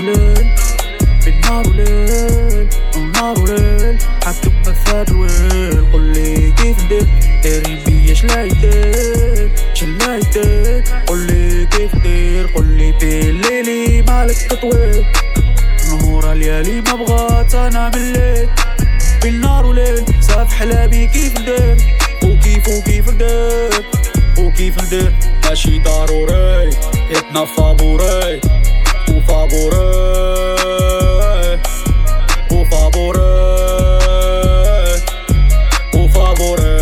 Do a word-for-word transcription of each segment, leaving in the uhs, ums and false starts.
وليل بين نهار وليل ونهار وليل حكم ما فات الويل قولي كيف ندير دايرين بيا شلا يدير شلا يدير قولي كيف ندير قولي في ليلي مالك تطويل نهورا ليالي ما بغات انا من الليل بين نهار وليل صاف حلابي كيف ندير وكيف وكيف ندير وكيف ندير ماشي ضروري اتنا فابوري وفابوري وفابوري وفابوري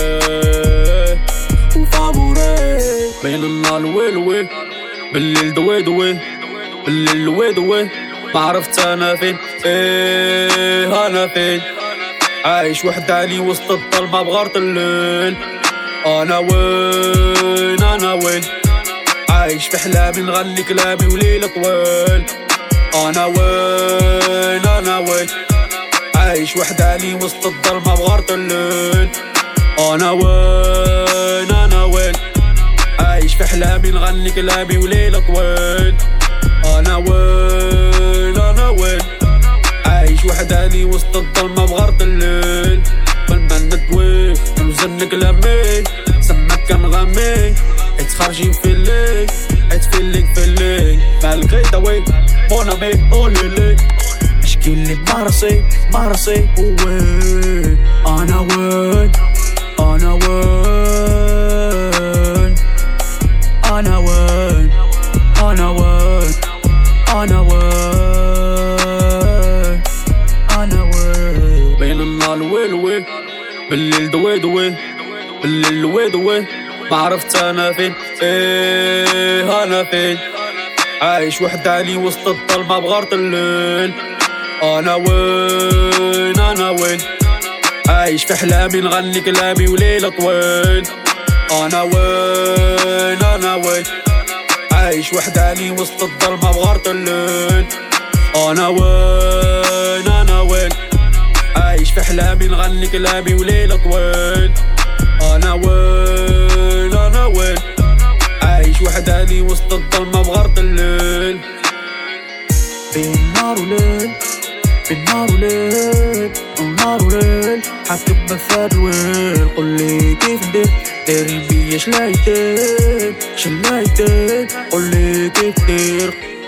وفابوري بين النهار ويل ويل بالليل دوي دوي بالليل دوي دوي ما عرفت انا فين ايه انا فين عايش وحداني وسط الظلمة بغارة الليل انا وين انا وين عايش في حلامي نغني كلامي وليلة طويل انا وين انا وين عايش وحداني وسط الظلمة بغارة الليل انا وين انا وين عايش في حلامي نغني كلامي وليلة طويل انا وين انا وين عايش وحداني وسط الظلمة بغارة الليل بالمن ندوي نوزن كلامي سمك كنغامي حيت خارجين في الليل حيت فيلينغ فيلينغ مالغري داوي مون امي اوليلي اشكي لي مرسي مرسي وين انا وين انا وين انا وين انا وين انا وين انا وين بين النهار ويل ويل بالليل دوي دوي بالليل دوي دوي ما عرفت انا فين ايه انا فين عايش وحداني وسط الظلمة بغارة الليل انا وين انا وين عايش في حلامي نغني كلامي وليلة طويل انا وين انا وين عايش وحداني وسط الظلمة بغارة الليل انا وين انا وين عايش في حلامي نغني كلامي وليلة طويل انا وين انا وين عايش وحداني وسط الظلمة بغارة الليل بين نهار وليل بين نهار وليل ونهار وليل حكم ما فات الويل قولي كيف ندير دايرين بيا شلا يدير شلا يدير قولي كيف ندير